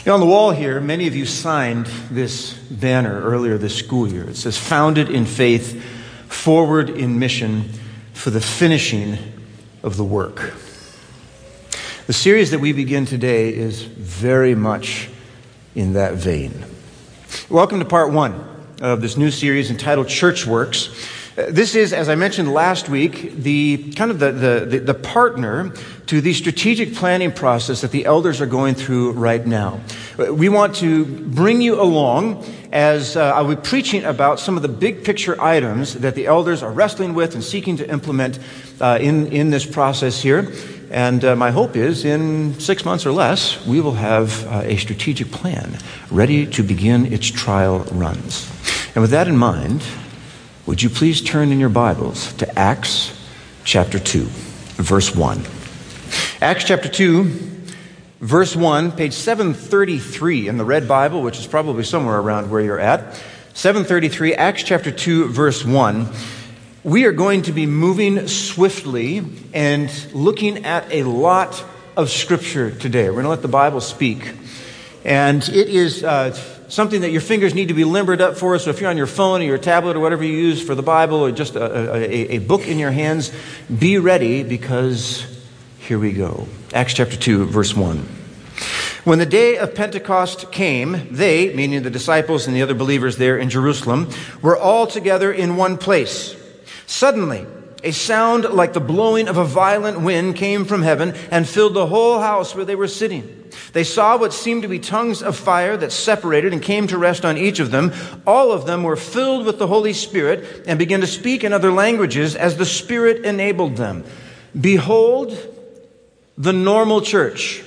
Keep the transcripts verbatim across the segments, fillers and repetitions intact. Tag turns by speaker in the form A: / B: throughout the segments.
A: You know, on the wall here, many of you signed this banner earlier this school year. It says, "Founded in faith, forward in mission for the finishing of the work." The series that we begin today is very much in that vein. Welcome to part one of this new series entitled Church Works. This is, as I mentioned last week, the kind of the, the, the partner to the strategic planning process that the elders are going through right now. We want to bring you along as uh, I'll be preaching about some of the big picture items that the elders are wrestling with and seeking to implement uh, in, in this process here. And uh, my hope is in six months or less, we will have uh, a strategic plan ready to begin its trial runs. And with that in mind, would you please turn in your Bibles to Acts chapter two, verse one. Acts chapter two, verse one, page seven thirty-three in the Red Bible, which is probably somewhere around where you're at. seven thirty-three, Acts chapter two, verse one. We are going to be moving swiftly and looking at a lot of Scripture today. We're going to let the Bible speak. And it is uh, something that your fingers need to be limbered up for. So if you're on your phone or your tablet or whatever you use for the Bible, or just a, a, a book in your hands, be ready, because here we go. Acts chapter two, verse one. When the day of Pentecost came, they, meaning the disciples and the other believers there in Jerusalem, were all together in one place. Suddenly, a sound like the blowing of a violent wind came from heaven and filled the whole house where they were sitting. They saw what seemed to be tongues of fire that separated and came to rest on each of them. All of them were filled with the Holy Spirit and began to speak in other languages as the Spirit enabled them. Behold, the normal church.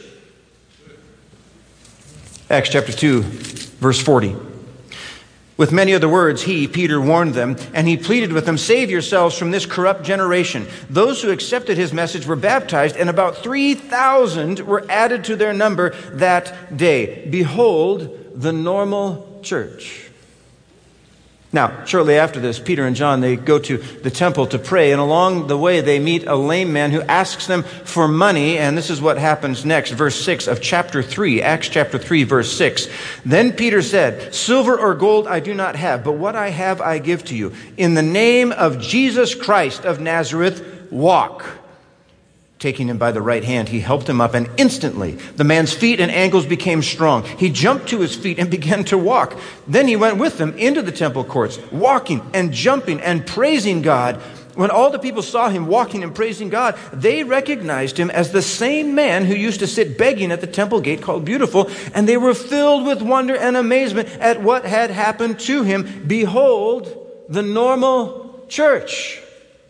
A: Acts chapter two, verse forty. With many other words, he, Peter, warned them, and he pleaded with them, "Save yourselves from this corrupt generation." Those who accepted his message were baptized, and about three thousand were added to their number that day. Behold, the normal church. Now, shortly after this, Peter and John, they go to the temple to pray, and along the way they meet a lame man who asks them for money, and this is what happens next, verse six of chapter three, Acts chapter three, verse six. Then Peter said, "Silver or gold I do not have, but what I have I give to you. In the name of Jesus Christ of Nazareth, walk." Taking him by the right hand, he helped him up, and instantly the man's feet and ankles became strong. He jumped to his feet and began to walk. Then he went with them into the temple courts, walking and jumping and praising God. When all the people saw him walking and praising God, they recognized him as the same man who used to sit begging at the temple gate called Beautiful, and they were filled with wonder and amazement at what had happened to him. Behold, the normal church.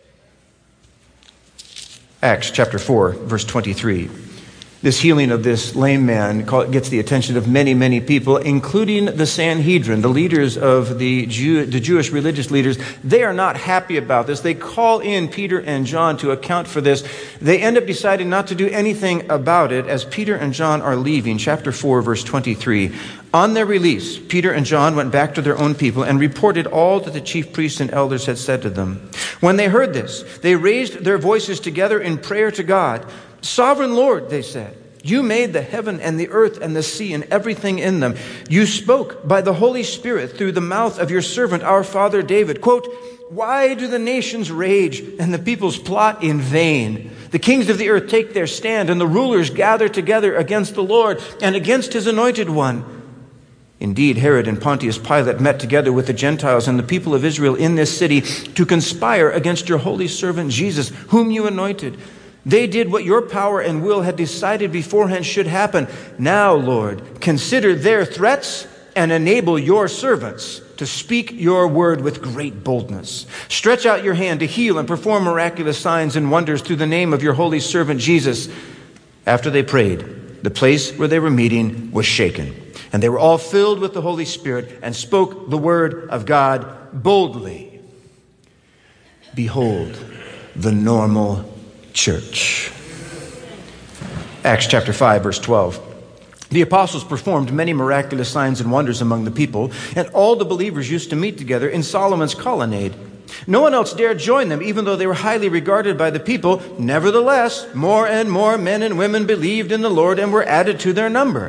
A: Acts chapter four, verse twenty-three. This healing of this lame man gets the attention of many, many people, including the Sanhedrin, the leaders of the, Jew, the Jewish religious leaders. They are not happy about this. They call in Peter and John to account for this. They end up deciding not to do anything about it as Peter and John are leaving. Chapter four, verse twenty-three. On their release, Peter and John went back to their own people and reported all that the chief priests and elders had said to them. When they heard this, they raised their voices together in prayer to God. "Sovereign Lord," they said, "you made the heaven and the earth and the sea and everything in them. You spoke by the Holy Spirit through the mouth of your servant, our father David. Quote, why do the nations rage and the peoples plot in vain? The kings of the earth take their stand and the rulers gather together against the Lord and against his anointed one." Indeed, Herod and Pontius Pilate met together with the Gentiles and the people of Israel in this city to conspire against your holy servant Jesus, whom you anointed. They did what your power and will had decided beforehand should happen. Now, Lord, consider their threats and enable your servants to speak your word with great boldness. Stretch out your hand to heal and perform miraculous signs and wonders through the name of your holy servant Jesus. After they prayed, the place where they were meeting was shaken, and they were all filled with the Holy Spirit and spoke the word of God boldly. Behold, the normal church. Acts chapter five, verse twelve. The apostles performed many miraculous signs and wonders among the people, and all the believers used to meet together in Solomon's colonnade. No one else dared join them, even though they were highly regarded by the people. Nevertheless, more and more men and women believed in the Lord and were added to their number.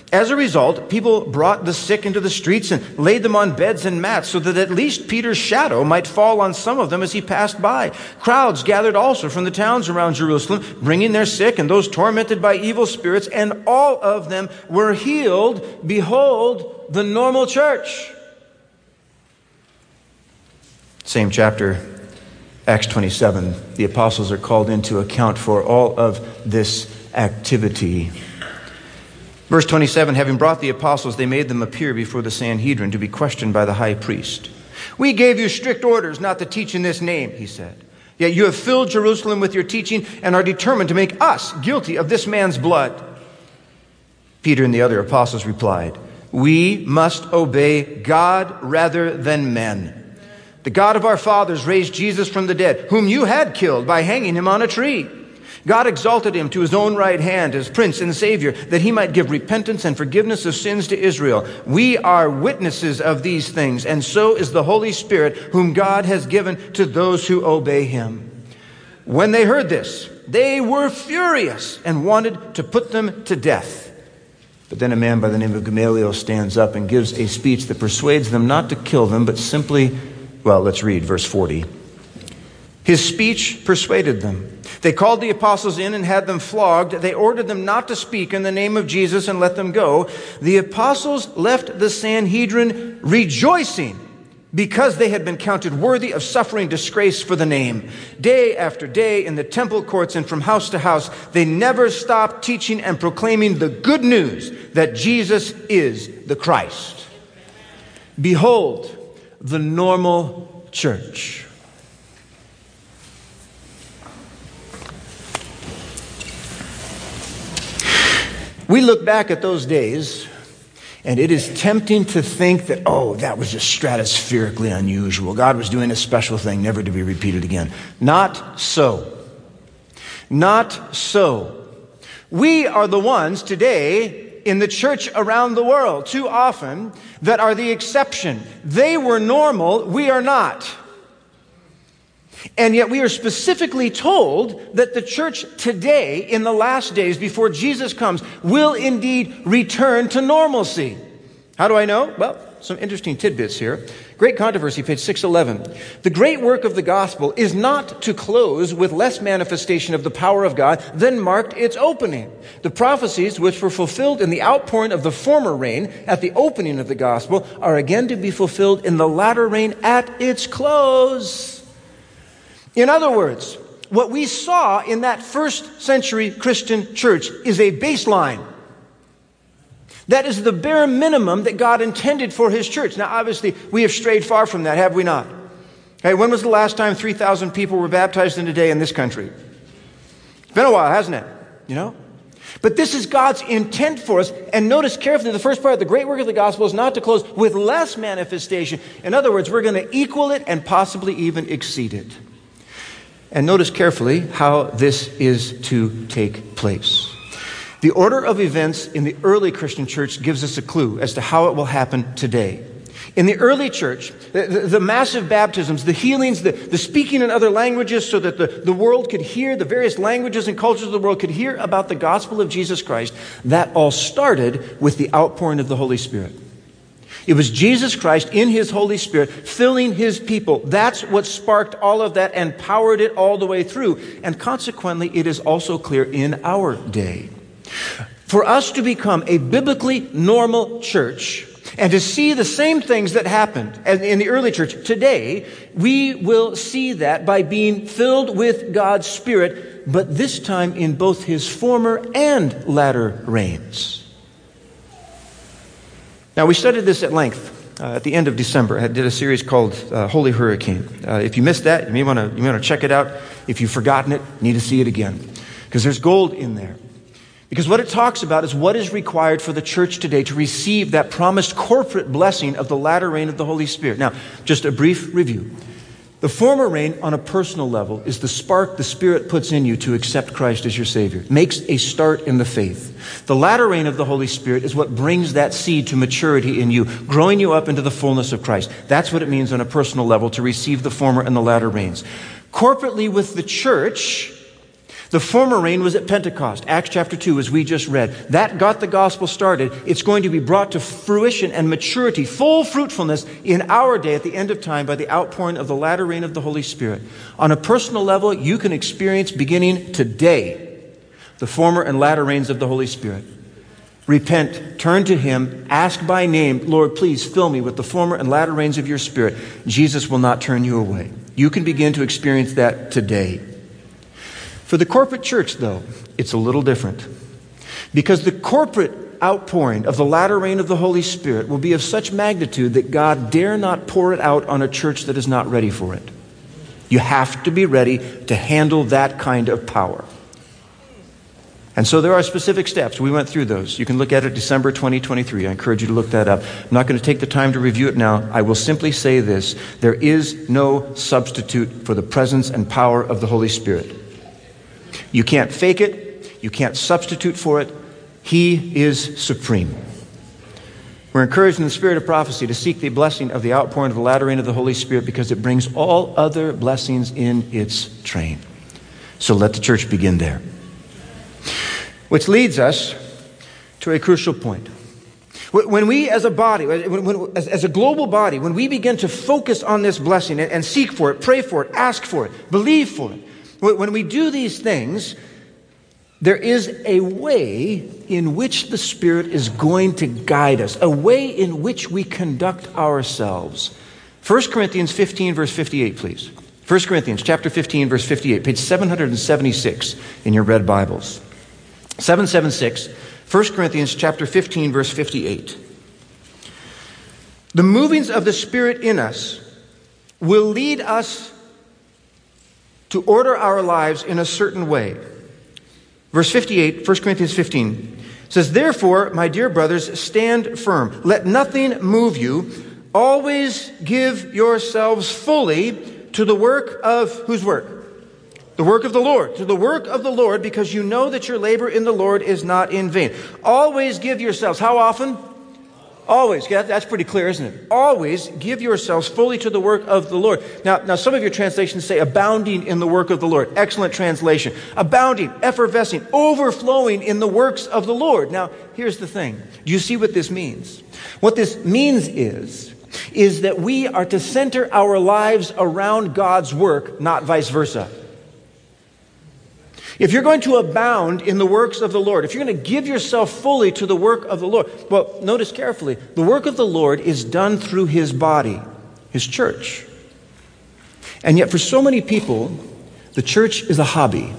A: As a result, people brought the sick into the streets and laid them on beds and mats so that at least Peter's shadow might fall on some of them as he passed by. Crowds gathered also from the towns around Jerusalem, bringing their sick and those tormented by evil spirits, and all of them were healed. Behold, the normal church. Same chapter, Acts twenty-seven. The apostles are called in to account for all of this activity. Verse twenty-seven, having brought the apostles, they made them appear before the Sanhedrin to be questioned by the high priest. We gave you strict orders not to teach in this name, he said. Yet you have filled Jerusalem with your teaching and are determined to make us guilty of this man's blood. Peter and the other apostles replied, we must obey God rather than men. The God of our fathers raised Jesus from the dead, whom you had killed by hanging him on a tree. God exalted him to his own right hand as Prince and Savior, that he might give repentance and forgiveness of sins to Israel. We are witnesses of these things, and so is the Holy Spirit, whom God has given to those who obey him. When they heard this, they were furious and wanted to put them to death. But then a man by the name of Gamaliel stands up and gives a speech that persuades them not to kill them, but simply, well, let's read verse forty. His speech persuaded them. They called the apostles in and had them flogged. They ordered them not to speak in the name of Jesus and let them go. The apostles left the Sanhedrin rejoicing because they had been counted worthy of suffering disgrace for the name. Day after day in the temple courts and from house to house, they never stopped teaching and proclaiming the good news that Jesus is the Christ. Behold, the normal church. We look back at those days, and it is tempting to think that, oh, that was just stratospherically unusual. God was doing a special thing, never to be repeated again. Not so. Not so. We are the ones today in the church around the world, too often, that are the exception. They were normal, we are not. And yet we are specifically told that the church today, in the last days before Jesus comes, will indeed return to normalcy. How do I know? Well, some interesting tidbits here. Great Controversy, page six eleven. The great work of the gospel is not to close with less manifestation of the power of God than marked its opening. The prophecies which were fulfilled in the outpouring of the former rain at the opening of the gospel are again to be fulfilled in the latter rain at its close. In other words, what we saw in that first century Christian church is a baseline. That is the bare minimum that God intended for his church. Now, obviously, we have strayed far from that, have we not? Hey, when was the last time three thousand people were baptized in a day in this country? It's been a while, hasn't it? You know? But this is God's intent for us. And notice carefully, the first part, the great work of the gospel is not to close with less manifestation. In other words, we're going to equal it and possibly even exceed it. And notice carefully how this is to take place. The order of events in the early Christian church gives us a clue as to how it will happen today. In the early church, the, the, the massive baptisms, the healings, the, the speaking in other languages so that the, the world could hear, the various languages and cultures of the world could hear about the gospel of Jesus Christ, that all started with the outpouring of the Holy Spirit. It was Jesus Christ in his Holy Spirit filling his people. That's what sparked all of that and powered it all the way through. And consequently, it is also clear in our day. For us to become a biblically normal church and to see the same things that happened in the early church today, we will see that by being filled with God's Spirit, but this time in both his former and latter rains. Now, we studied this at length uh, at the end of December. I did a series called uh, Holy Hurricane. Uh, if you missed that, you may want to you may want to check it out. If you've forgotten it, you need to see it again, because there's gold in there. Because what it talks about is what is required for the church today to receive that promised corporate blessing of the latter rain of the Holy Spirit. Now, just a brief review. The former rain on a personal level is the spark the Spirit puts in you to accept Christ as your Savior. It makes a start in the faith. The latter rain of the Holy Spirit is what brings that seed to maturity in you, growing you up into the fullness of Christ. That's what it means on a personal level to receive the former and the latter rains. Corporately with the church, The former rain was at Pentecost, Acts chapter two, as we just read. That got the gospel started. It's going to be brought to fruition and maturity, full fruitfulness in our day at the end of time by the outpouring of the latter rain of the Holy Spirit. On a personal level, you can experience beginning today the former and latter rains of the Holy Spirit. Repent, turn to Him, ask by name, Lord, please fill me with the former and latter rains of your Spirit. Jesus will not turn you away. You can begin to experience that today. For the corporate church, though, it's a little different. Because the corporate outpouring of the latter rain of the Holy Spirit will be of such magnitude that God dare not pour it out on a church that is not ready for it. You have to be ready to handle that kind of power. And so there are specific steps. We went through those. You can look at it December twenty twenty-three. I encourage you to look that up. I'm not going to take the time to review it now. I will simply say this. There is no substitute for the presence and power of the Holy Spirit. You can't fake it. You can't substitute for it. He is supreme. We're encouraged in the spirit of prophecy to seek the blessing of the outpouring of the latter rain of the Holy Spirit because it brings all other blessings in its train. So let the church begin there. Which leads us to a crucial point. When we as a body, when, when, as, as a global body, when we begin to focus on this blessing and, and seek for it, pray for it, ask for it, believe for it, when we do these things, there is a way in which the Spirit is going to guide us, a way in which we conduct ourselves. First Corinthians fifteen, verse fifty-eight, please. First Corinthians chapter fifteen, verse fifty-eight, page seven seventy-six in your red Bibles. seven seventy-six, First Corinthians chapter fifteen, verse fifty-eight. The movings of the Spirit in us will lead us to order our lives in a certain way. Verse fifty-eight, First Corinthians fifteen says, "Therefore, my dear brothers, stand firm. Let nothing move you. Always give yourselves fully to the work of," whose work? The work of the Lord. To the work of the Lord, because you know that your labor in the Lord is not in vain. Always give yourselves. How often? Always. Yeah, that's pretty clear, isn't it? Always give yourselves fully to the work of the Lord. Now, now, some of your translations say abounding in the work of the Lord. Excellent translation. Abounding, effervescing, overflowing in the works of the Lord. Now, here's the thing. Do you see what this means? What this means is, is that we are to center our lives around God's work, not vice versa. If you're going to abound in the works of the Lord, if you're going to give yourself fully to the work of the Lord, well, notice carefully, the work of the Lord is done through His body, His church. And yet for so many people, the church is a hobby.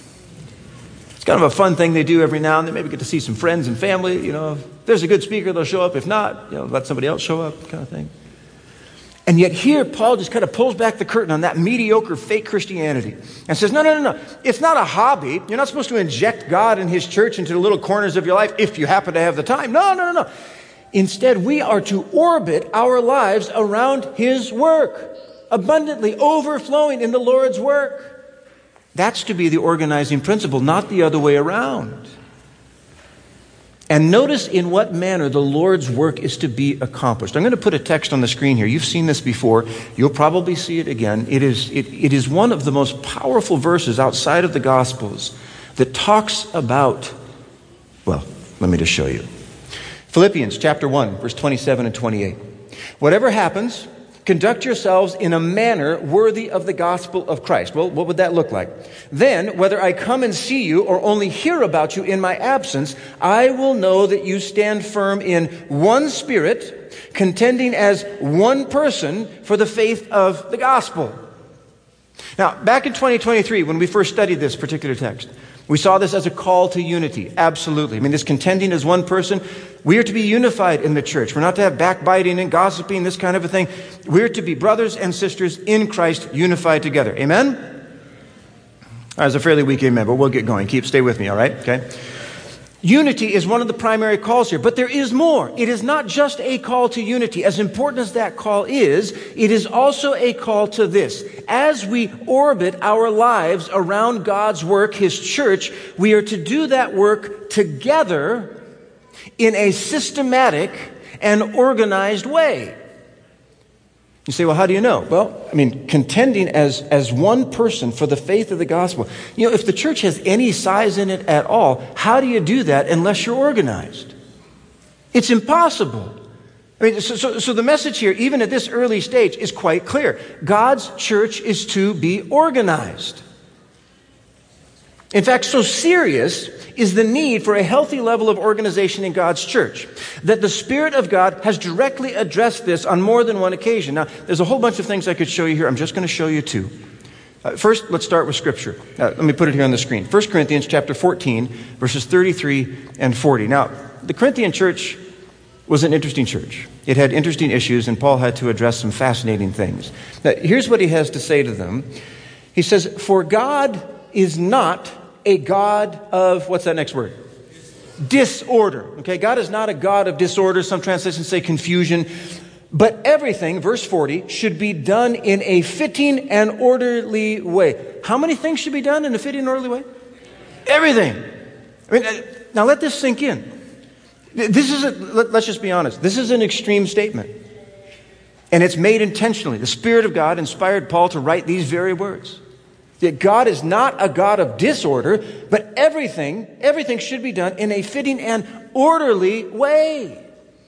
A: It's kind of a fun thing they do every now and then. Maybe get to see some friends and family. You know, if there's a good speaker, they'll show up. If not, you know, let somebody else show up, kind of thing. And yet here, Paul just kind of pulls back the curtain on that mediocre fake Christianity and says, no, no, no, no. It's not a hobby. You're not supposed to inject God and His church into the little corners of your life if you happen to have the time. No, no, no, no. Instead, we are to orbit our lives around His work, abundantly overflowing in the Lord's work. That's to be the organizing principle, not the other way around. And notice in what manner the Lord's work is to be accomplished. I'm going to put a text on the screen here. You've seen this before. You'll probably see it again. It is, it, it is one of the most powerful verses outside of the Gospels that talks about, well, let me just show you. Philippians chapter one, verse twenty-seven and twenty-eight. "Whatever happens, conduct yourselves in a manner worthy of the gospel of Christ." Well, what would that look like? "Then, whether I come and see you or only hear about you in my absence, I will know that you stand firm in one spirit, contending as one person for the faith of the gospel." Now, back in twenty twenty-three, when we first studied this particular text, we saw this as a call to unity. Absolutely. I mean, this contending as one person, we are to be unified in the church. We're not to have backbiting and gossiping, this kind of a thing. We're to be brothers and sisters in Christ, unified together. Amen? That was a fairly weak amen, but we'll get going. Keep, stay with me, all right? Okay. Unity is one of the primary calls here, but there is more. It is not just a call to unity. As important as that call is, it is also a call to this. As we orbit our lives around God's work, His church, we are to do that work together in a systematic and organized way. You say, well, how do you know? Well, I mean, contending as, as one person for the faith of the gospel. You know, if the church has any size in it at all, how do you do that unless you're organized? It's impossible. I mean, so, so, so the message here, even at this early stage, is quite clear. God's church is to be organized. In fact, so serious is the need for a healthy level of organization in God's church that the Spirit of God has directly addressed this on more than one occasion. Now, there's a whole bunch of things I could show you here. I'm just going to show you two. Uh, first, let's start with Scripture. Uh, let me put it here on the screen. First Corinthians chapter fourteen, verses thirty-three and forty. Now, the Corinthian church was an interesting church. It had interesting issues, and Paul had to address some fascinating things. Now, here's what he has to say to them. He says, "For God is not a God of," what's that next word? Disorder. Okay, God is not a God of disorder. Some translations say confusion. But everything, verse forty, should be done in a fitting and orderly way. How many things should be done in a fitting and orderly way? Everything. I mean, now let this sink in. This is, a, let's just be honest, this is an extreme statement. And it's made intentionally. The Spirit of God inspired Paul to write these very words. That God is not a God of disorder, but everything, everything should be done in a fitting and orderly way.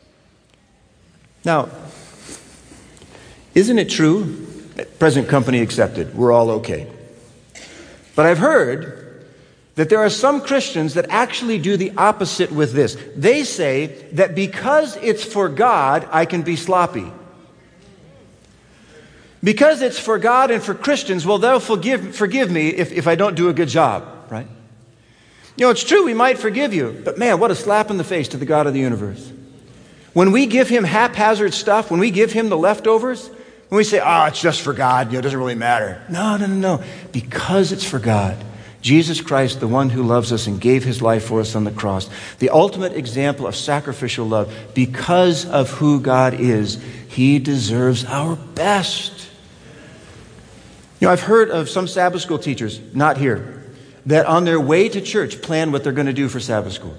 A: Now, isn't it true, present company accepted, we're all okay. But I've heard that there are some Christians that actually do the opposite with this. They say that because it's for God, I can be sloppy. Because it's for God and for Christians, well, they'll forgive, forgive me if, if I don't do a good job, right? You know, it's true, we might forgive you, but man, what a slap in the face to the God of the universe. When we give him haphazard stuff, when we give him the leftovers, when we say, oh, it's just for God, you know, it doesn't really matter. No, no, no, no. Because it's for God. Jesus Christ, the one who loves us and gave his life for us on the cross, the ultimate example of sacrificial love, because of who God is, he deserves our best. You know, I've heard of some Sabbath school teachers, not here, that on their way to church plan what they're going to do for Sabbath school.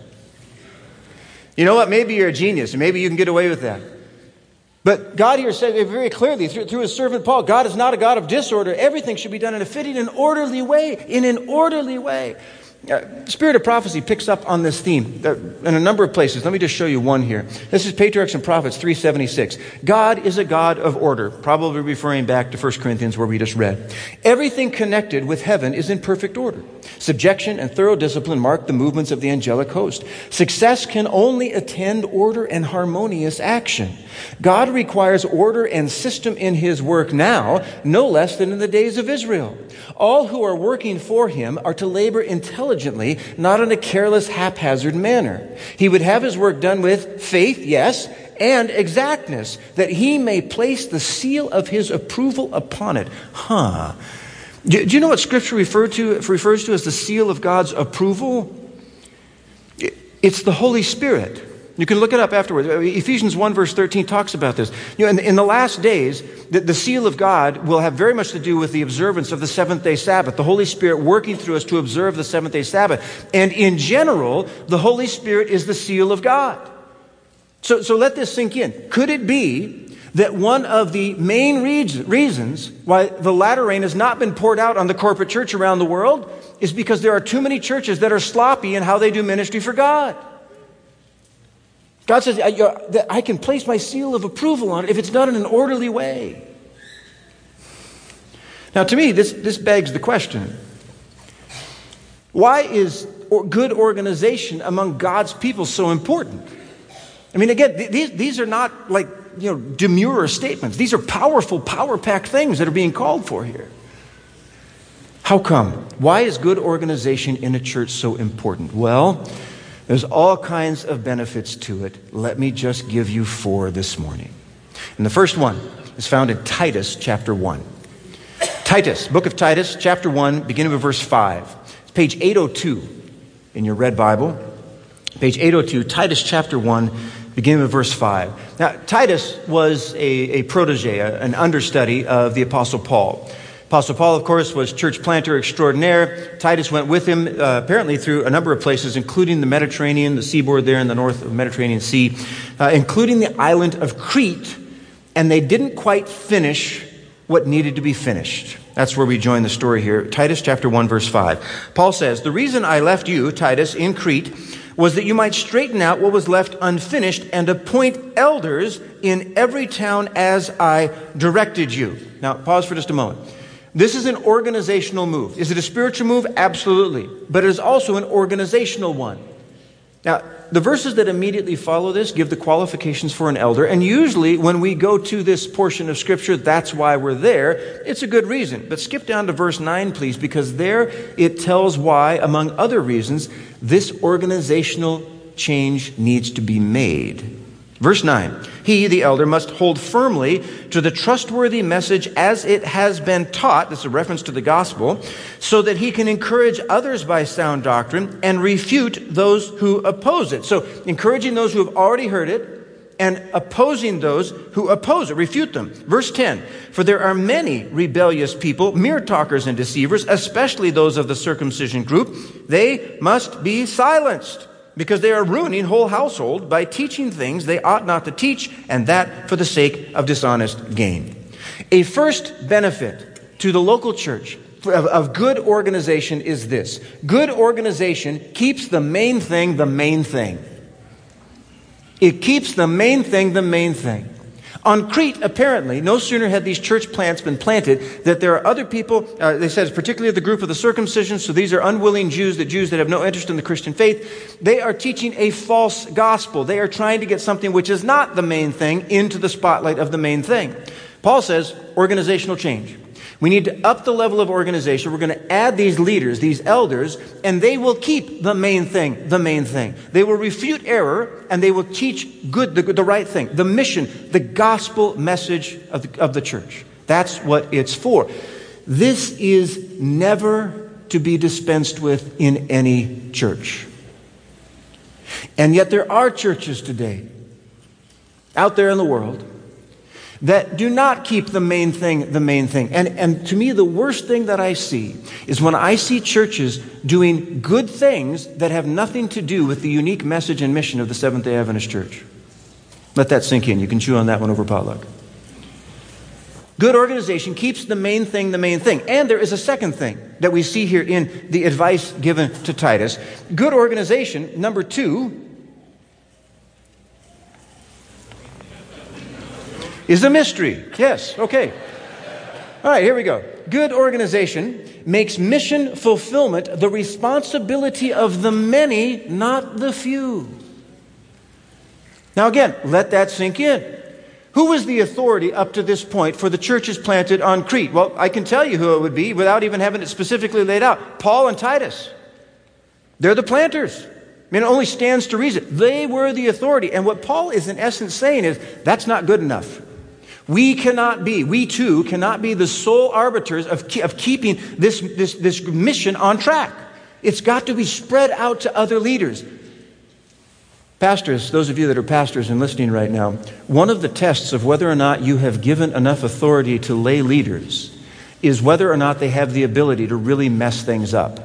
A: You know what? Maybe you're a genius, and maybe you can get away with that. But God here said very clearly through, through his servant Paul, God is not a God of disorder. Everything should be done in a fitting and orderly way, in an orderly way. Uh, Spirit of Prophecy picks up on this theme uh, in a number of places. Let me just show you one here. This is Patriarchs and Prophets three seventy-six. God is a God of order, probably referring back to First Corinthians where we just read. Everything connected with heaven is in perfect order. Subjection and thorough discipline mark the movements of the angelic host. Success can only attend order and harmonious action. God requires order and system in his work now, no less than in the days of Israel. All who are working for him are to labor intelligently, not in a careless, haphazard manner. He would have his work done with faith, yes, and exactness, that he may place the seal of his approval upon it. Huh. Do you know what Scripture refer to, refers to as the seal of God's approval? It's the Holy Spirit. You can look it up afterwards. Ephesians one verse thirteen talks about this. You know, in, in the last days, the, the seal of God will have very much to do with the observance of the seventh day Sabbath. The Holy Spirit working through us to observe the seventh day Sabbath. And in general, the Holy Spirit is the seal of God. So, so let this sink in. Could it be that one of the main reasons why the latter rain has not been poured out on the corporate church around the world is because there are too many churches that are sloppy in how they do ministry for God? God says, I, I can place my seal of approval on it if it's done in an orderly way. Now, to me, this, this begs the question, why is good organization among God's people so important? I mean, again, these, these are not like, you know, demure statements. These are powerful, power-packed things that are being called for here. How come? Why is good organization in a church so important? Well, there's all kinds of benefits to it. Let me just give you four this morning. And the first one is found in Titus chapter one. Titus, book of Titus, chapter one, beginning with verse five. It's page eight oh two in your red Bible. Page eight oh two, Titus chapter one, beginning with verse five. Now, Titus was a, a protege, a, an understudy of the Apostle Paul. Apostle Paul, of course, was church planter extraordinaire. Titus went with him, uh, apparently through a number of places, including the Mediterranean, the seaboard there in the north of the Mediterranean Sea, uh, including the island of Crete, and they didn't quite finish what needed to be finished. That's where we join the story here. Titus chapter one, verse five. Paul says, "The reason I left you, Titus, in Crete was that you might straighten out what was left unfinished and appoint elders in every town as I directed you." Now, pause for just a moment. This is an organizational move. Is it a spiritual move? Absolutely. But it is also an organizational one. Now, the verses that immediately follow this give the qualifications for an elder, and usually when we go to this portion of Scripture, that's why we're there. It's a good reason. But skip down to verse nine, please, because there it tells why, among other reasons, this organizational change needs to be made. Verse nine, "He, the elder, must hold firmly to the trustworthy message as it has been taught," this is a reference to the gospel, "so that he can encourage others by sound doctrine and refute those who oppose it." So encouraging those who have already heard it and opposing those who oppose it, refute them. Verse ten, "For there are many rebellious people, mere talkers and deceivers, especially those of the circumcision group. They must be silenced, because they are ruining whole household by teaching things they ought not to teach, and that for the sake of dishonest gain." A first benefit to the local church of, of good organization is this. Good organization keeps the main thing the main thing. It keeps the main thing the main thing. On Crete, apparently, no sooner had these church plants been planted that there are other people, uh, they said particularly the group of the circumcision, so these are unwilling Jews, the Jews that have no interest in the Christian faith. They are teaching a false gospel. They are trying to get something which is not the main thing into the spotlight of the main thing. Paul says, organizational change. We need to up the level of organization. We're going to add these leaders, these elders, and they will keep the main thing, the main thing. They will refute error, and they will teach good, the, the right thing, the mission, the gospel message of the, of the church. That's what it's for. This is never to be dispensed with in any church. And yet there are churches today, out there in the world, that do not keep the main thing the main thing. And, and to me, the worst thing that I see is when I see churches doing good things that have nothing to do with the unique message and mission of the Seventh-day Adventist Church. Let that sink in. You can chew on that one over potluck. Good organization keeps the main thing the main thing. And there is a second thing that we see here in the advice given to Titus. Good organization, number two, is a mystery. Yes, okay. All right, here we go. Good organization makes mission fulfillment the responsibility of the many, not the few. Now again, let that sink in. Who was the authority up to this point for the churches planted on Crete? Well, I can tell you who it would be without even having it specifically laid out. Paul and Titus. They're the planters. I mean, it only stands to reason. They were the authority. And what Paul is in essence saying is, that's not good enough. We cannot be, we too cannot be the sole arbiters of, ke- of keeping this, this, this mission on track. It's got to be spread out to other leaders. Pastors, those of you that are pastors and listening right now, one of the tests of whether or not you have given enough authority to lay leaders is whether or not they have the ability to really mess things up.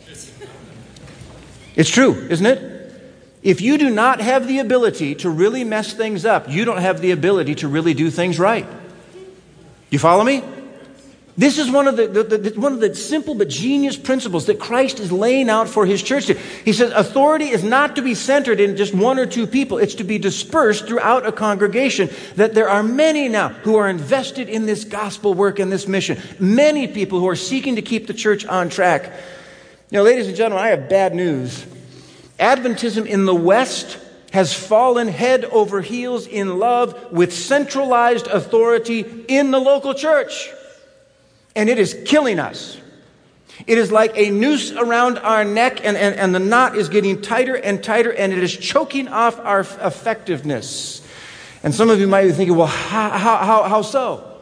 A: It's true, isn't it? If you do not have the ability to really mess things up, you don't have the ability to really do things right. You follow me? This is one of the, the, the one of the simple but genius principles that Christ is laying out for his church. He says authority is not to be centered in just one or two people. It's to be dispersed throughout a congregation. That there are many now who are invested in this gospel work and this mission. Many people who are seeking to keep the church on track. You know, ladies and gentlemen, I have bad news. Adventism in the West has fallen head over heels in love with centralized authority in the local church. And it is killing us. It is like a noose around our neck, and, and, and the knot is getting tighter and tighter, and it is choking off our effectiveness. And some of you might be thinking, well, how, how, how so?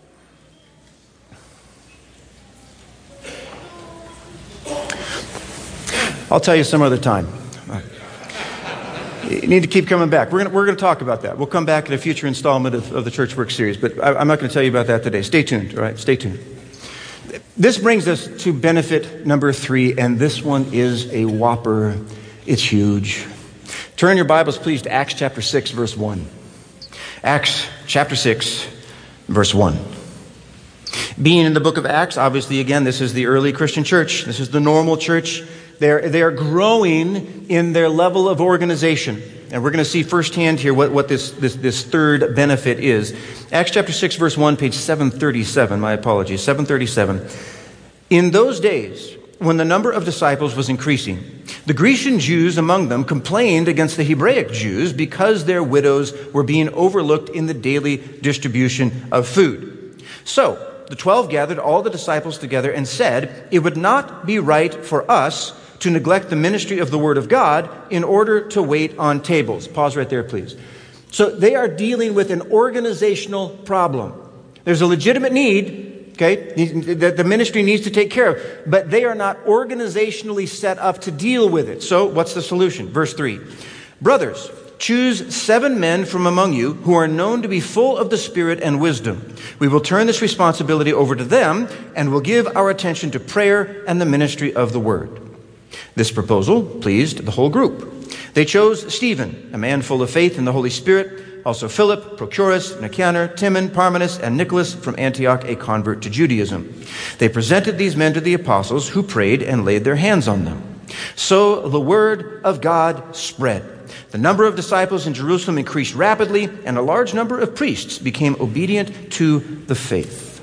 A: I'll tell you some other time. You need to keep coming back. We're going we're to talk about that. We'll come back in a future installment of, of the Church Work series, but I, I'm not going to tell you about that today. Stay tuned, all right? Stay tuned. This brings us to benefit number three, and this one is a whopper. It's huge. Turn your Bibles, please, to Acts chapter six, verse one. Acts chapter six, verse one. Being in the book of Acts, obviously, again, this is the early Christian church. This is the normal church. They're, they're growing in their level of organization. And we're going to see firsthand here what, what this, this, this third benefit is. Acts chapter six, verse one, page seven thirty-seven. My apologies, seven thirty-seven. In those days, when the number of disciples was increasing, the Grecian Jews among them complained against the Hebraic Jews because their widows were being overlooked in the daily distribution of food. So the twelve gathered all the disciples together and said, "It would not be right for us to neglect the ministry of the Word of God in order to wait on tables." Pause right there, please. So they are dealing with an organizational problem. There's a legitimate need, okay, that the ministry needs to take care of, but they are not organizationally set up to deal with it. So what's the solution? Verse three. "Brothers, choose seven men from among you who are known to be full of the Spirit and wisdom. We will turn this responsibility over to them and will give our attention to prayer and the ministry of the Word." This proposal pleased the whole group. They chose Stephen, a man full of faith in the Holy Spirit, also Philip, Prochorus, Nicanor, Timon, Parmenas, and Nicholas from Antioch, a convert to Judaism. They presented these men to the apostles, who prayed and laid their hands on them. So the word of God spread. The number of disciples in Jerusalem increased rapidly, and a large number of priests became obedient to the faith.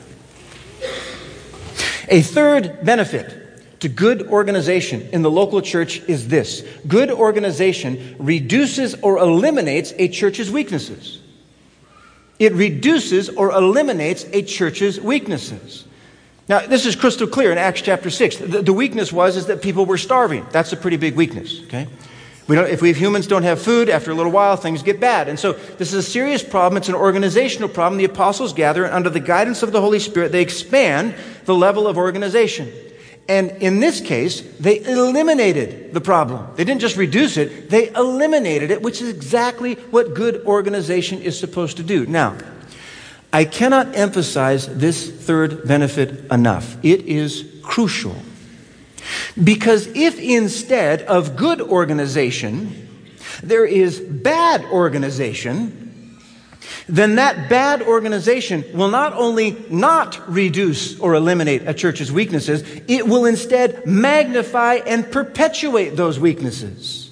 A: A third benefit to good organization in the local church is this: good organization reduces or eliminates a church's weaknesses. It reduces or eliminates a church's weaknesses. Now, this is crystal clear in Acts chapter six. The, the weakness was is that people were starving. That's a pretty big weakness, okay? We don't, if we humans don't have food, after a little while, things get bad. And so this is a serious problem. It's an organizational problem. The apostles gather, and under the guidance of the Holy Spirit, they expand the level of organization. And in this case, they eliminated the problem. They didn't just reduce it, they eliminated it, which is exactly what good organization is supposed to do. Now, I cannot emphasize this third benefit enough. It is crucial. Because if instead of good organization, there is bad organization, then that bad organization will not only not reduce or eliminate a church's weaknesses, it will instead magnify and perpetuate those weaknesses.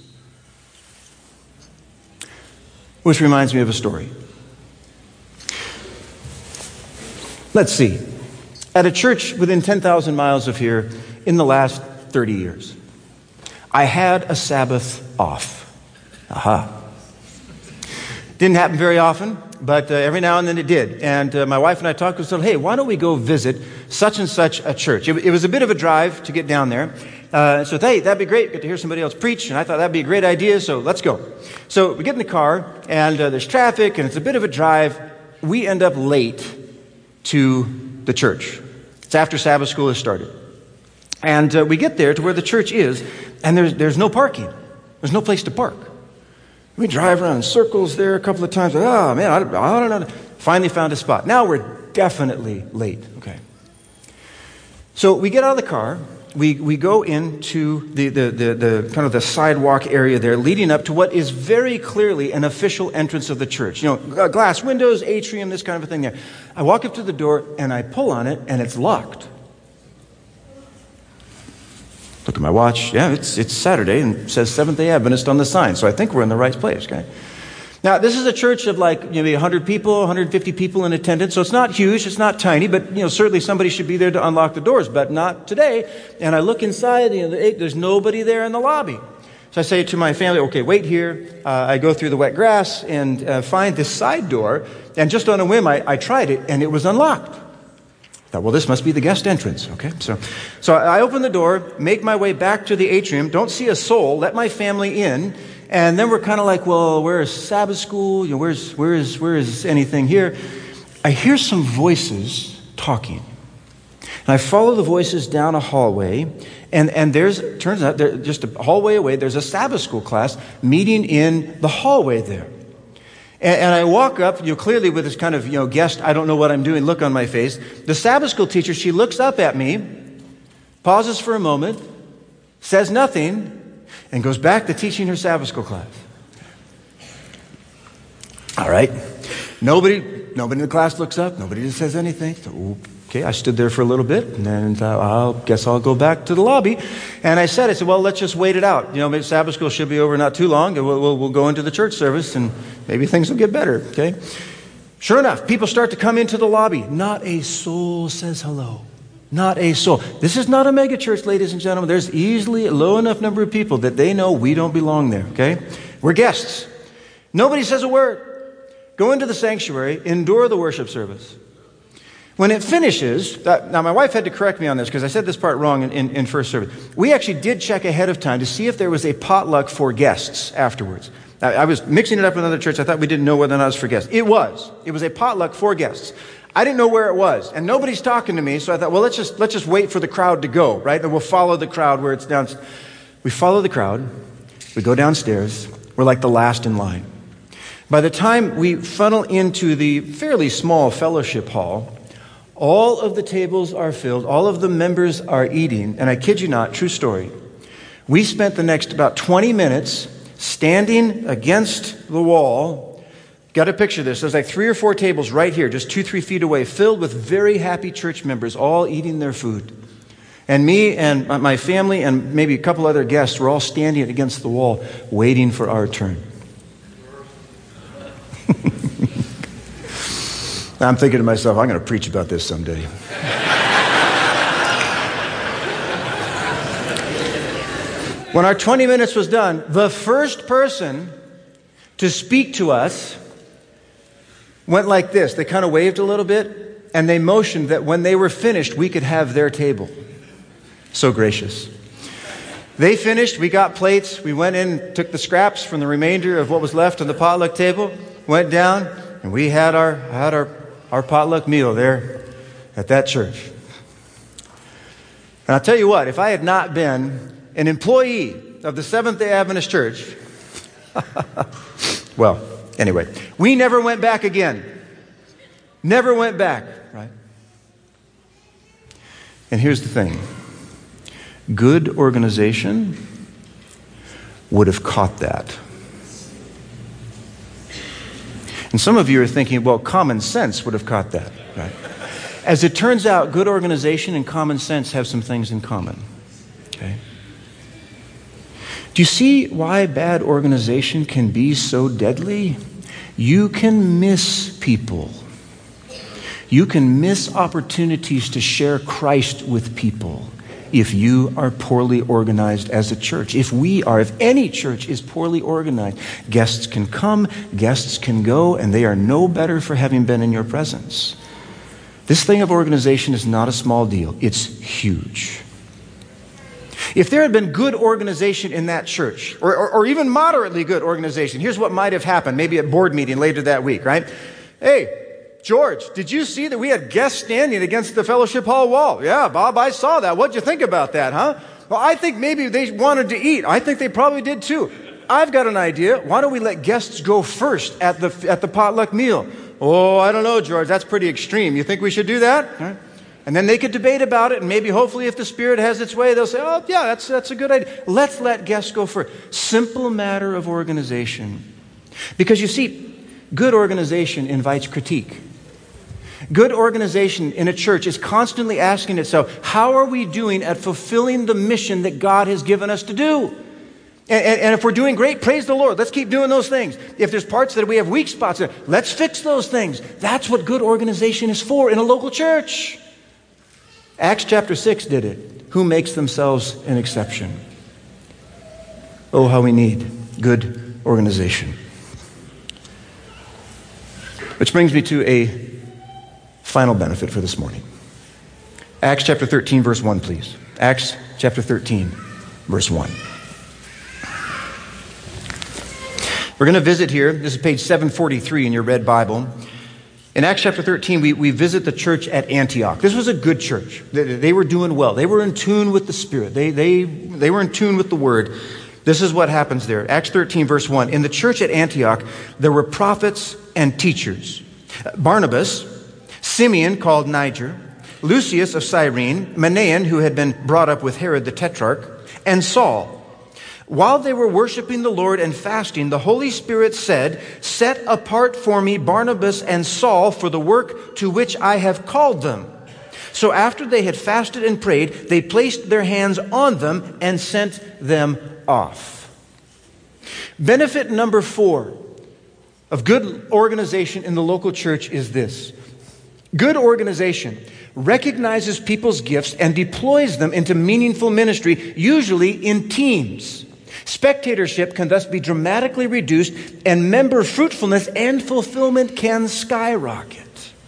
A: Which reminds me of a story. Let's see. At a church within ten thousand miles of here in the last thirty years, I had a Sabbath off. Aha. Didn't happen very often, but uh, every now and then it did. And uh, my wife and I talked and said, "Hey, why don't we go visit such and such a church?" It, it was a bit of a drive to get down there. Uh, so, hey, that'd be great. Get to hear somebody else preach. And I thought that'd be a great idea, so let's go. So we get in the car, and uh, there's traffic, and it's a bit of a drive. We end up late to the church. It's after Sabbath school has started. And uh, we get there to where the church is, and there's, there's no parking. There's no place to park. We drive around in circles there a couple of times. Oh, man, I, I don't know. Finally found a spot. Now we're definitely late. Okay. So we get out of the car. We we go into the, the, the, the kind of the sidewalk area there, leading up to what is very clearly an official entrance of the church. You know, glass windows, atrium, this kind of a thing there. I walk up to the door, and I pull on it, and it's locked. Look at my watch. Yeah, it's it's Saturday, and it says Seventh-day Adventist on the sign, so I think we're in the right place, okay? Now, this is a church of like maybe one hundred people, one hundred fifty people in attendance, so it's not huge, it's not tiny, but, you know, certainly somebody should be there to unlock the doors, but not today. And I look inside, you know, there's nobody there in the lobby. So I say to my family, okay, wait here. Uh, I go through the wet grass and uh, find this side door, and just on a whim, I, I tried it, and it was unlocked. Thought, well, this must be the guest entrance, okay? So so I open the door, make my way back to the atrium, don't see a soul, let my family in, and then we're kind of like, well, where is Sabbath school? You know, where's where is where is anything here? I hear some voices talking. And I follow the voices down a hallway, and, and there's, turns out, there, just a hallway away, there's a Sabbath school class meeting in the hallway there. And, and I walk up, you know, clearly with this kind of, you know, guest, I don't know what I'm doing look on my face. The Sabbath school teacher, she looks up at me, pauses for a moment, says nothing, and goes back to teaching her Sabbath school class. All right. Nobody, nobody in the class looks up. Nobody just says anything. So, okay, I stood there for a little bit, and then I guess I'll go back to the lobby. And I said, I said, well, let's just wait it out. You know, maybe Sabbath school should be over not too long. We'll, we'll, we'll go into the church service, and maybe things will get better, okay? Sure enough, people start to come into the lobby. Not a soul says hello. Not a soul. This is not a mega church, ladies and gentlemen. There's easily a low enough number of people that they know we don't belong there, okay? We're guests. Nobody says a word. Go into the sanctuary, endure the worship service. When it finishes, uh, now my wife had to correct me on this because I said this part wrong in, in, in first service. We actually did check ahead of time to see if there was a potluck for guests afterwards. I, I was mixing it up with another church. I thought we didn't know whether or not it was for guests. It was. It was a potluck for guests. I didn't know where it was, and nobody's talking to me, so I thought, well, let's just let's just wait for the crowd to go, right? And we'll follow the crowd where it's down. We follow the crowd. We go downstairs. We're like the last in line. By the time we funnel into the fairly small fellowship hall, all of the tables are filled. All of the members are eating. And I kid you not, true story. We spent the next about twenty minutes standing against the wall. Got to picture this. There's like three or four tables right here, just two, three feet away, filled with very happy church members, all eating their food. And me and my family and maybe a couple other guests were all standing against the wall, waiting for our turn. I'm thinking to myself, I'm going to preach about this someday. When our twenty minutes was done, the first person to speak to us went like this. They kind of waved a little bit, and they motioned that when they were finished, we could have their table. So gracious. They finished. We got plates. We went in, took the scraps from the remainder of what was left on the potluck table, went down, and we had our had our our potluck meal there at that church. And I'll tell you what, if I had not been an employee of the Seventh-day Adventist Church, well, anyway, we never went back again. Never went back, right? And here's the thing. Good organization would have caught that. And some of you are thinking, well, common sense would have caught that, right? As it turns out, good organization and common sense have some things in common, okay? Do you see why bad organization can be so deadly? You can miss people. You can miss opportunities to share Christ with people if you are poorly organized as a church. If we are, if any church is poorly organized, guests can come, guests can go, and they are no better for having been in your presence. This thing of organization is not a small deal. It's huge. If there had been good organization in that church, or, or, or even moderately good organization, here's what might have happened, maybe at board meeting later that week, right? Hey, George, did you see that we had guests standing against the fellowship hall wall? Yeah, Bob, I saw that. What'd you think about that, huh? Well, I think maybe they wanted to eat. I think they probably did too. I've got an idea. Why don't we let guests go first at the at the potluck meal? Oh, I don't know, George. That's pretty extreme. You think we should do that? Right. And then they could debate about it, and maybe hopefully if the Spirit has its way, they'll say, oh, yeah, that's, that's a good idea. Let's let guests go first. Simple matter of organization. Because you see, good organization invites critique. Good organization in a church is constantly asking itself, how are we doing at fulfilling the mission that God has given us to do? And, and, and if we're doing great, praise the Lord. Let's keep doing those things. If there's parts that we have weak spots in, let's fix those things. That's what good organization is for in a local church. Acts chapter six did it. Who makes themselves an exception? Oh, how we need good organization. Which brings me to a final benefit for this morning. Acts chapter thirteen, verse one, please. Acts chapter thirteen, verse one. We're going to visit here. This is page seven forty-three in your red Bible. In Acts chapter thirteen, we, we visit the church at Antioch. This was a good church. They, they were doing well. They were in tune with the Spirit. They, they, they were in tune with the Word. This is what happens there. Acts thirteen, verse one. In the church at Antioch, there were prophets and teachers. Barnabas, Simeon, called Niger, Lucius of Cyrene, Manaen, who had been brought up with Herod the Tetrarch, and Saul. While they were worshiping the Lord and fasting, the Holy Spirit said, "Set apart for me Barnabas and Saul for the work to which I have called them." So after they had fasted and prayed, they placed their hands on them and sent them off. Benefit number four of good organization in the local church is this. Good organization recognizes people's gifts and deploys them into meaningful ministry, usually in teams. Spectatorship can thus be dramatically reduced, and member fruitfulness and fulfillment can skyrocket.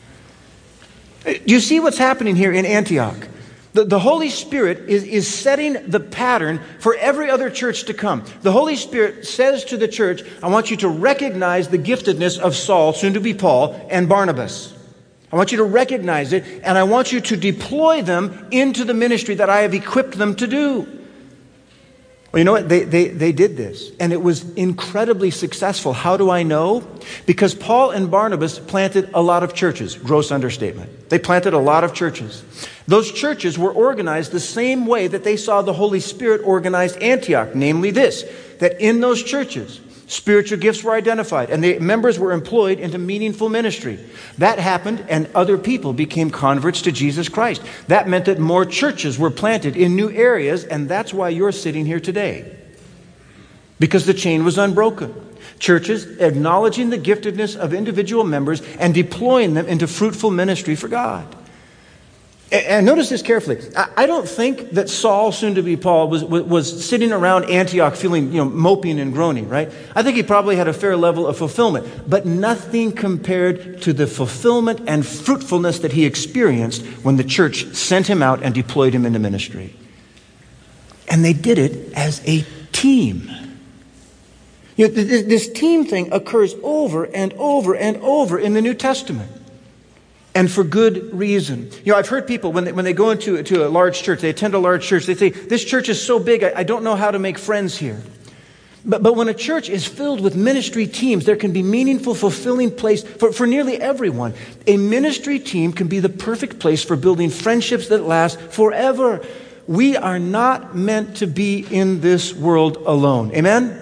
A: Do you see what's happening here in Antioch? The, the Holy Spirit is, is setting the pattern for every other church to come. The Holy Spirit says to the church, I want you to recognize the giftedness of Saul, soon to be Paul, and Barnabas. I want you to recognize it, and I want you to deploy them into the ministry that I have equipped them to do. Well, you know what? They, they, they did this, and it was incredibly successful. How do I know? Because Paul and Barnabas planted a lot of churches. Gross understatement. They planted a lot of churches. Those churches were organized the same way that they saw the Holy Spirit organized Antioch, namely this, that in those churches, spiritual gifts were identified, and the members were employed into meaningful ministry. That happened, and other people became converts to Jesus Christ. That meant that more churches were planted in new areas, and that's why you're sitting here today. Because the chain was unbroken. Churches acknowledging the giftedness of individual members and deploying them into fruitful ministry for God. And notice this carefully. I don't think that Saul, soon to be Paul, was, was sitting around Antioch feeling, you know, moping and groaning, right? I think he probably had a fair level of fulfillment, but nothing compared to the fulfillment and fruitfulness that he experienced when the church sent him out and deployed him into ministry. And they did it as a team. You know, this team thing occurs over and over and over in the New Testament. And for good reason. You know, I've heard people, when they, when they go into to a large church, they attend a large church, they say, this church is so big, I, I don't know how to make friends here. But, but when a church is filled with ministry teams, there can be meaningful, fulfilling place for, for nearly everyone. A ministry team can be the perfect place for building friendships that last forever. We are not meant to be in this world alone. Amen?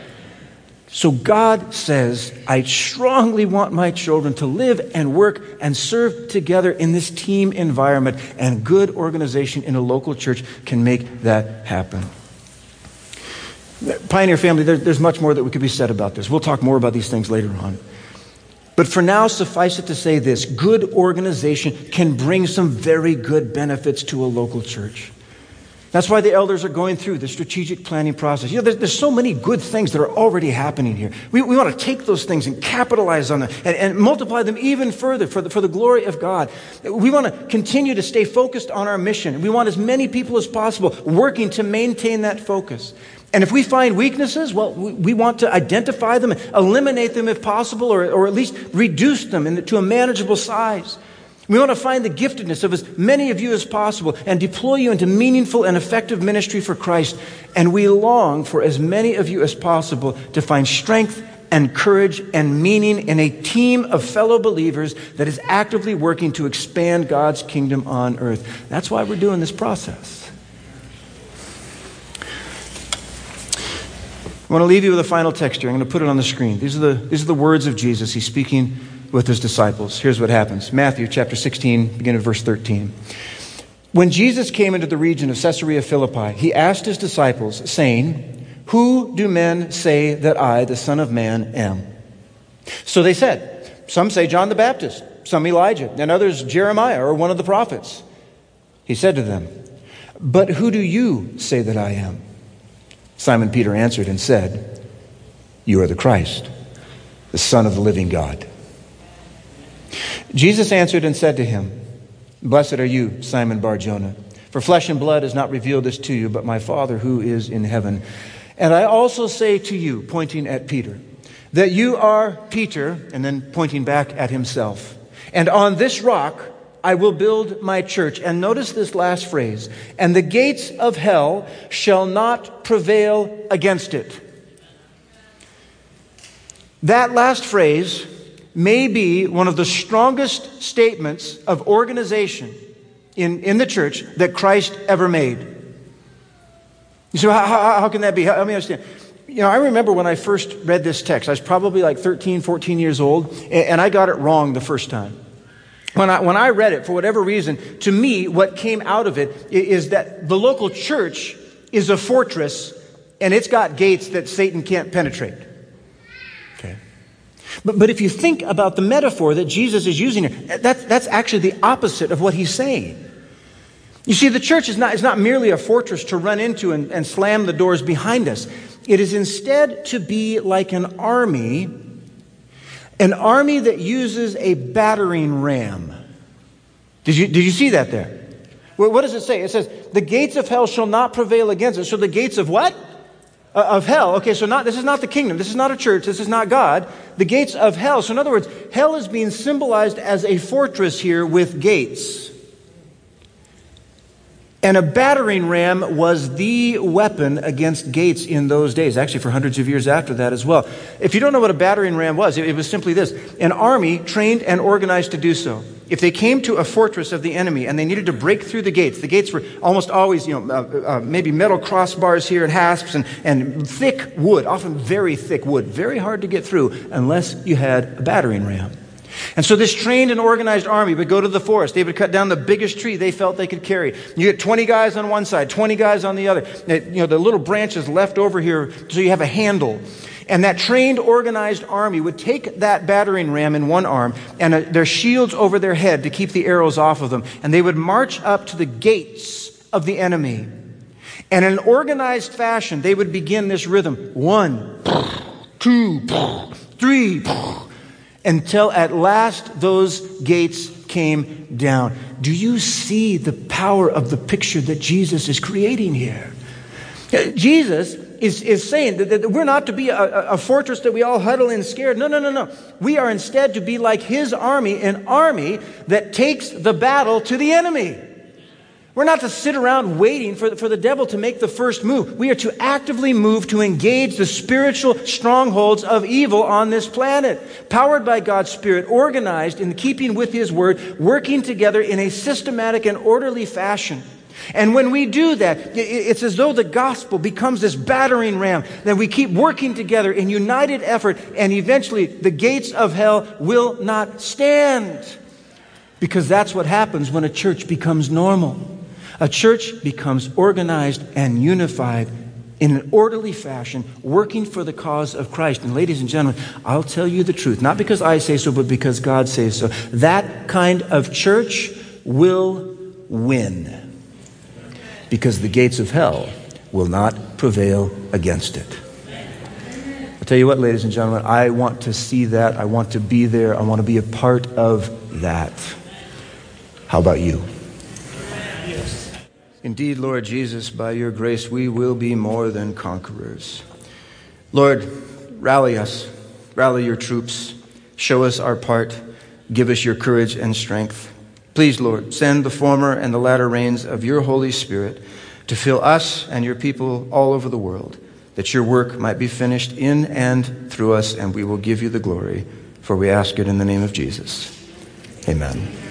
A: So God says, I strongly want my children to live and work and serve together in this team environment, and good organization in a local church can make that happen. Pioneer family, there, there's much more that we could be said about this. We'll talk more about these things later on. But for now, suffice it to say this, good organization can bring some very good benefits to a local church. That's why the elders are going through the strategic planning process. You know, there's, there's so many good things that are already happening here. We, we want to take those things and capitalize on them and, and multiply them even further for the, for the glory of God. We want to continue to stay focused on our mission. We want as many people as possible working to maintain that focus. And if we find weaknesses, well, we, we want to identify them, eliminate them if possible, or, or at least reduce them in, to a manageable size. We want to find the giftedness of as many of you as possible and deploy you into meaningful and effective ministry for Christ. And we long for as many of you as possible to find strength and courage and meaning in a team of fellow believers that is actively working to expand God's kingdom on earth. That's why we're doing this process. I want to leave you with a final text here. I'm going to put it on the screen. These are the, these are the words of Jesus. He's speaking with his disciples. Here's what happens. Matthew chapter sixteen, beginning at verse thirteen. When Jesus came into the region of Caesarea Philippi, he asked his disciples, saying, "Who do men say that I, the Son of Man, am?" So they said, "Some say John the Baptist, some Elijah, and others Jeremiah or one of the prophets." He said to them, "But who do you say that I am?" Simon Peter answered and said, "You are the Christ, the Son of the living God." Jesus answered and said to him, "Blessed are you, Simon Bar-Jonah, for flesh and blood has not revealed this to you, but my Father who is in heaven. And I also say to you," pointing at Peter, "that you are Peter," and then pointing back at himself, "and on this rock I will build my church." And notice this last phrase, "and the gates of hell shall not prevail against it." That last phrase may be one of the strongest statements of organization in, in the church that Christ ever made. You say, how, how, how can that be? How, let me understand. You know, I remember when I first read this text, I was probably like thirteen, fourteen years old, and, and I got it wrong the first time. When I, when I read it, for whatever reason, to me, what came out of it is that the local church is a fortress, and it's got gates that Satan can't penetrate. Okay. But, but if you think about the metaphor that Jesus is using here, that's, that's actually the opposite of what he's saying. You see, the church is not, is not merely a fortress to run into and, and slam the doors behind us. It is instead to be like an army, an army that uses a battering ram. Did you, did you see that there? Well, what does it say? It says, the gates of hell shall not prevail against it. So the gates of what? Uh, of hell. Okay, so not this is not the kingdom. This is not a church. This is not God. The gates of hell. So in other words, hell is being symbolized as a fortress here with gates. And a battering ram was the weapon against gates in those days, actually for hundreds of years after that as well. If you don't know what a battering ram was, it, it was simply this. An army trained and organized to do so. If they came to a fortress of the enemy and they needed to break through the gates, the gates were almost always, you know, uh, uh, maybe metal crossbars here and hasps and, and thick wood, often very thick wood, very hard to get through unless you had a battering ram. And so this trained and organized army would go to the forest. They would cut down the biggest tree they felt they could carry. You get twenty guys on one side, twenty guys on the other. You know, the little branches left over here so you have a handle. And that trained, organized army would take that battering ram in one arm and uh, their shields over their head to keep the arrows off of them. And they would march up to the gates of the enemy. And in an organized fashion, they would begin this rhythm. One, two, three, until at last those gates came down. Do you see the power of the picture that Jesus is creating here? Jesus is, is saying that, that we're not to be a, a fortress that we all huddle in scared. No, no, no, no. We are instead to be like his army, an army that takes the battle to the enemy. We're not to sit around waiting for the, for the devil to make the first move. We are to actively move to engage the spiritual strongholds of evil on this planet. Powered by God's Spirit, organized in keeping with his word, working together in a systematic and orderly fashion. And when we do that, it's as though the gospel becomes this battering ram that we keep working together in united effort, and eventually the gates of hell will not stand. Because that's what happens when a church becomes normal. A church becomes organized and unified in an orderly fashion, working for the cause of Christ. And ladies and gentlemen, I'll tell you the truth, not because I say so, but because God says so. That kind of church will win. Because the gates of hell will not prevail against it. I'll tell you what, ladies and gentlemen, I want to see that. I want to be there. I want to be a part of that. How about you? Yes. Indeed, Lord Jesus, by your grace, we will be more than conquerors. Lord, rally us. Rally your troops. Show us our part. Give us your courage and strength. Please, Lord, send the former and the latter rains of your Holy Spirit to fill us and your people all over the world, that your work might be finished in and through us, and we will give you the glory, for we ask it in the name of Jesus. Amen.